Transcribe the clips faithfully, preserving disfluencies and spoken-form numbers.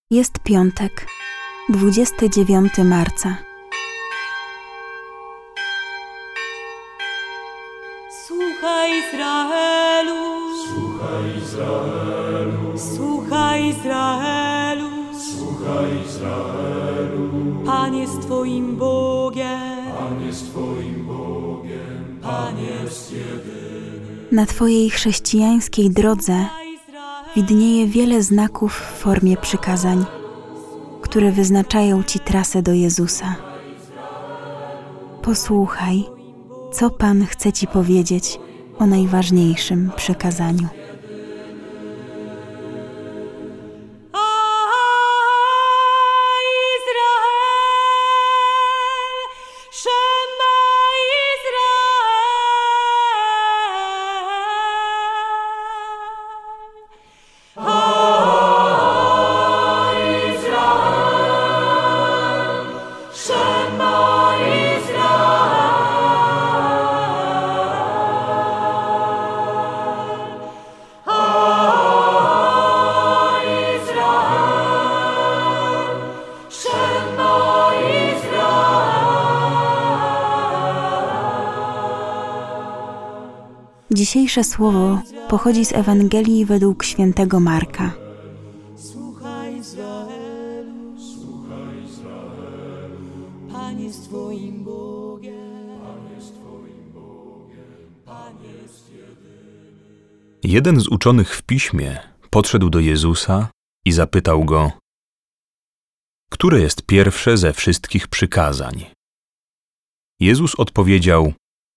Jest piątek, dwudziestego dziewiątego marca. Słuchaj Izraelu, Słuchaj Izraelu, słuchaj Izraelu, słuchaj Izraelu, Pan jest Twoim Bogiem, Pan jest Twoim Bogiem, Pan jest jedyny. Na Twojej chrześcijańskiej drodze widnieje wiele znaków w formie przykazań, które wyznaczają Ci trasę do Jezusa. Posłuchaj, co Pan chce Ci powiedzieć o najważniejszym przykazaniu. Dzisiejsze słowo pochodzi z Ewangelii według świętego Marka. Słuchaj Izraelu, słuchaj Izraelu, Pan jest Twoim Bogiem, Pan jest Twoim Bogiem, Pan jest jedyny. Jeden z uczonych w piśmie podszedł do Jezusa i zapytał go: które jest pierwsze ze wszystkich przykazań? Jezus odpowiedział: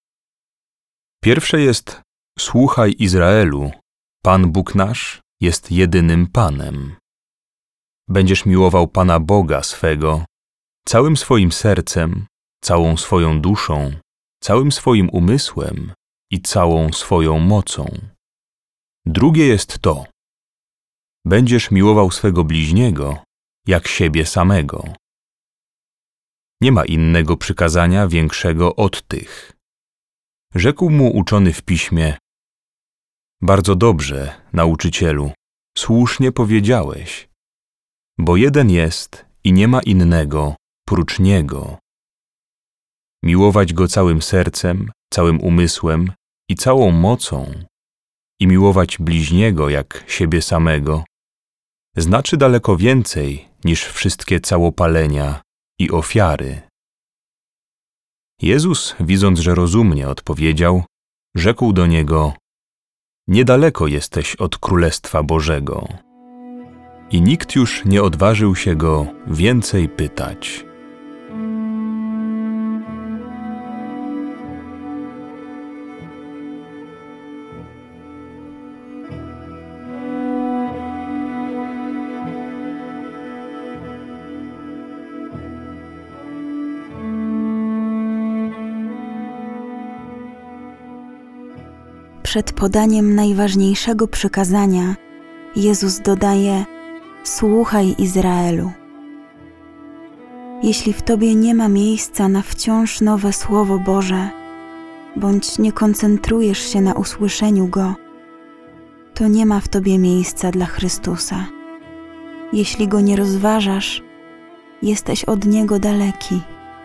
pierwsze jest: słuchaj Izraelu, Pan Bóg nasz jest jedynym Panem. Będziesz miłował Pana Boga swego całym swoim sercem, całą swoją duszą, całym swoim umysłem i całą swoją mocą. Drugie jest to: będziesz miłował swego bliźniego jak siebie samego. Nie ma innego przykazania większego od tych. Rzekł mu uczony w piśmie: bardzo dobrze, nauczycielu, słusznie powiedziałeś, bo jeden jest i nie ma innego prócz Niego. Miłować Go całym sercem, całym umysłem i całą mocą i miłować bliźniego jak siebie samego znaczy daleko więcej niż wszystkie całopalenia i ofiary. Jezus, widząc, że rozumnie odpowiedział, rzekł do niego: niedaleko jesteś od Królestwa Bożego. I nikt już nie odważył się go więcej pytać. Przed podaniem najważniejszego przykazania Jezus dodaje: słuchaj Izraelu. Jeśli w Tobie nie ma miejsca na wciąż nowe Słowo Boże, bądź nie koncentrujesz się na usłyszeniu Go, to nie ma w Tobie miejsca dla Chrystusa. Jeśli Go nie rozważasz, jesteś od Niego daleki.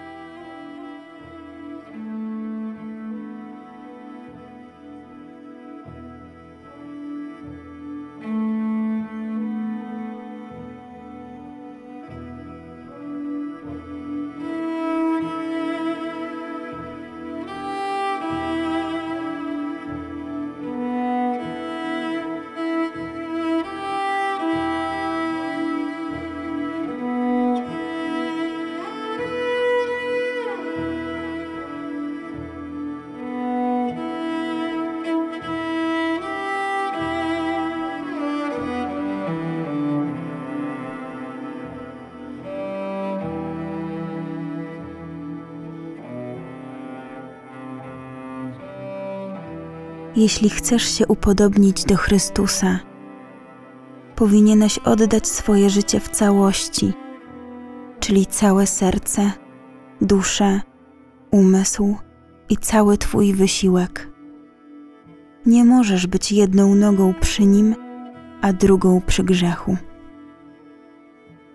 Jeśli chcesz się upodobnić do Chrystusa, powinieneś oddać swoje życie w całości, czyli całe serce, duszę, umysł i cały Twój wysiłek. Nie możesz być jedną nogą przy Nim, a drugą przy grzechu.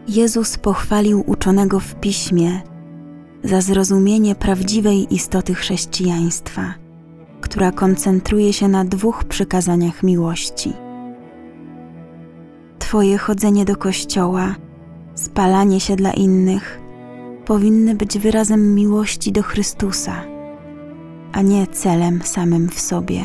Jezus pochwalił uczonego w Piśmie za zrozumienie prawdziwej istoty chrześcijaństwa, która koncentruje się na dwóch przykazaniach miłości. Twoje chodzenie do kościoła, spalanie się dla innych powinny być wyrazem miłości do Chrystusa, a nie celem samym w sobie.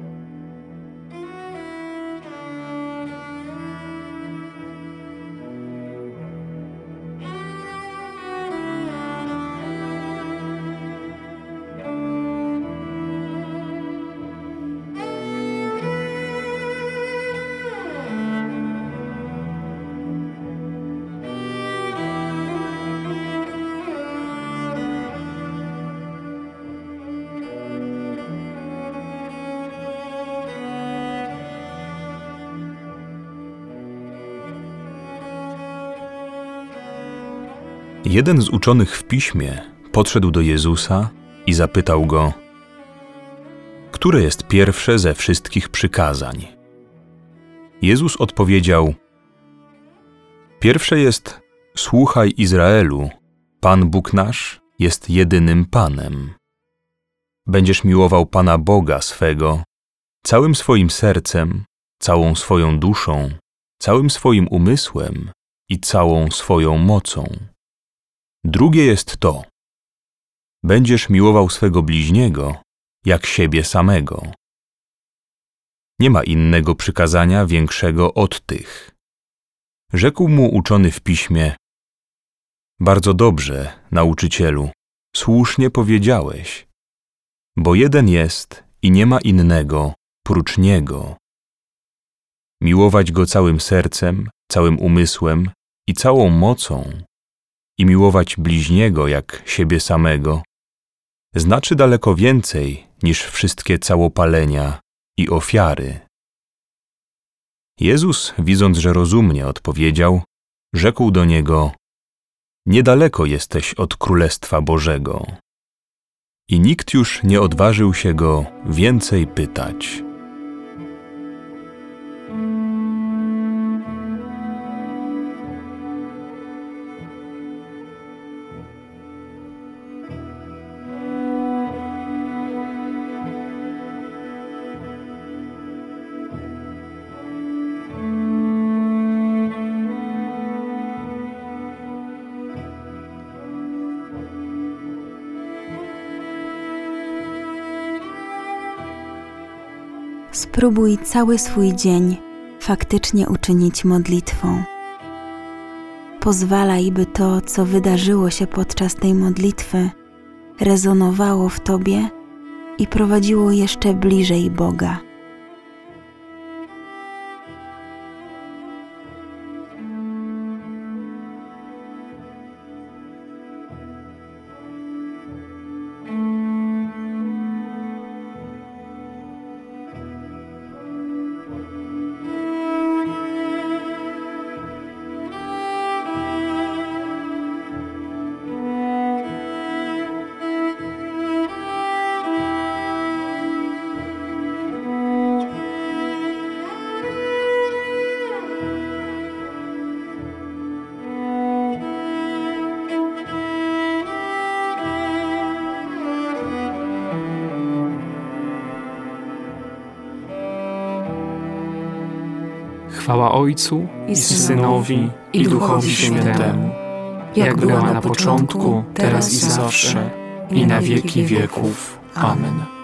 Jeden z uczonych w Piśmie podszedł do Jezusa i zapytał Go, które jest pierwsze ze wszystkich przykazań? Jezus odpowiedział, pierwsze jest, słuchaj Izraelu, Pan Bóg nasz jest jedynym Panem. Będziesz miłował Pana Boga swego całym swoim sercem, całą swoją duszą, całym swoim umysłem i całą swoją mocą. Drugie jest to, będziesz miłował swego bliźniego jak siebie samego. Nie ma innego przykazania większego od tych. Rzekł mu uczony w Piśmie, bardzo dobrze, nauczycielu, słusznie powiedziałeś, bo jeden jest i nie ma innego prócz Niego. Miłować Go całym sercem, całym umysłem i całą mocą i miłować bliźniego jak siebie samego znaczy daleko więcej niż wszystkie całopalenia i ofiary. Jezus, widząc, że rozumnie odpowiedział, rzekł do niego, niedaleko jesteś od Królestwa Bożego. I nikt już nie odważył się go więcej pytać. Spróbuj cały swój dzień faktycznie uczynić modlitwą. Pozwalaj, by to, co wydarzyło się podczas tej modlitwy, rezonowało w tobie i prowadziło jeszcze bliżej Boga. Chwała Ojcu i Synowi i Duchowi Świętemu, jak była na początku, teraz i zawsze, i na wieki wieków. Amen.